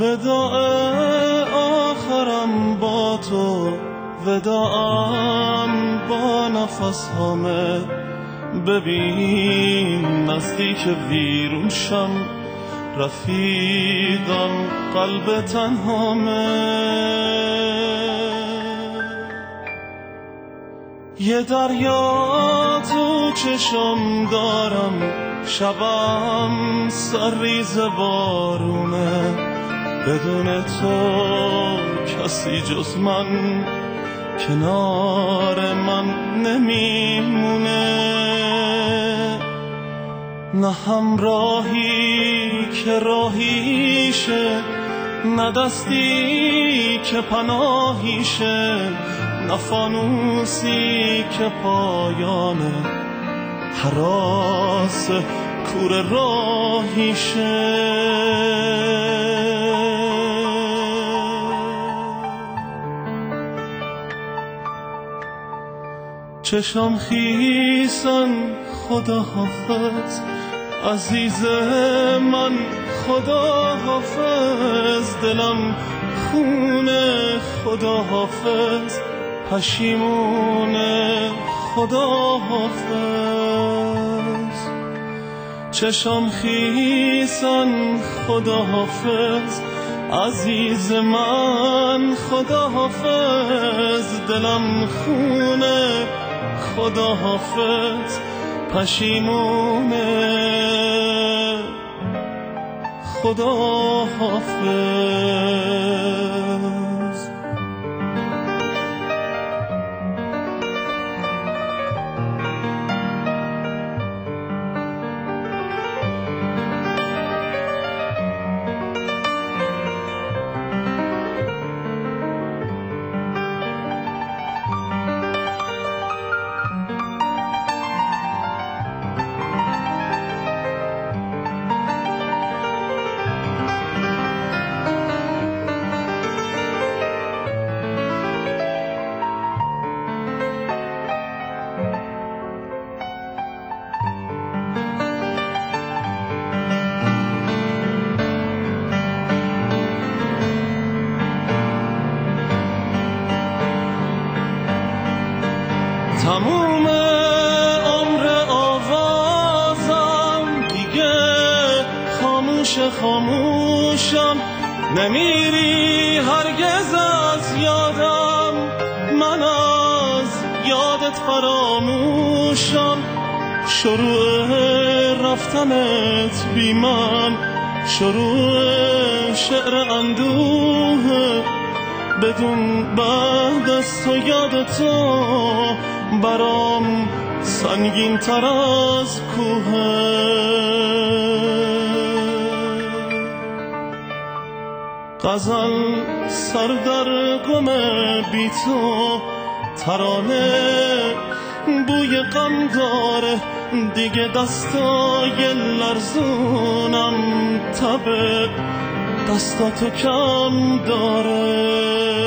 وداع آخرم با تو، وداعم با نفس همه. ببین نزدیک ویرون شم، رفیقم قلب تنهامه. یه دریا تو چشم دارم، شبم سرریز بارونه. بدون تو کسی جز من کنار من نمیمونه. نه همراهی که راهیشه، نه دستی که پناهیشه، نه فانوسی که پایانه هراس کور راهیشه. چشم خیسن خدا حافظ، عزیز من خدا حافظ. دلم خونه خدا حافظ، پشیمونه خدا حافظ. چشم خیسن خدا حافظ، عزیز من خدا حافظ. دلم خونه خدا حافظ، پشیمونه خدا حافظ. تموم عمر آوازم دیگه خاموش خاموشم. نمیری هرگز از یادم، من از یادت فراموشم. شروع رفتنت بی من، شروع شعر اندوه. بدون بعد از تو یاد تو برام سنگین تر از کوه. غزل سر در گم بی تو، ترانه بوی غم داره. دیگه دستای لرزونم تب دستاتو کم داره.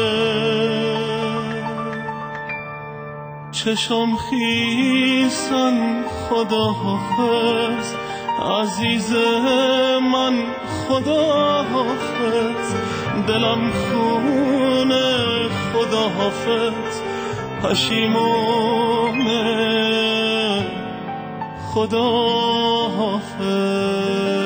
چشم خیسن خدا حافظ، عزیز من خدا حافظ. دلم خونه خدا حافظ، پشیمونه خدا حافظ.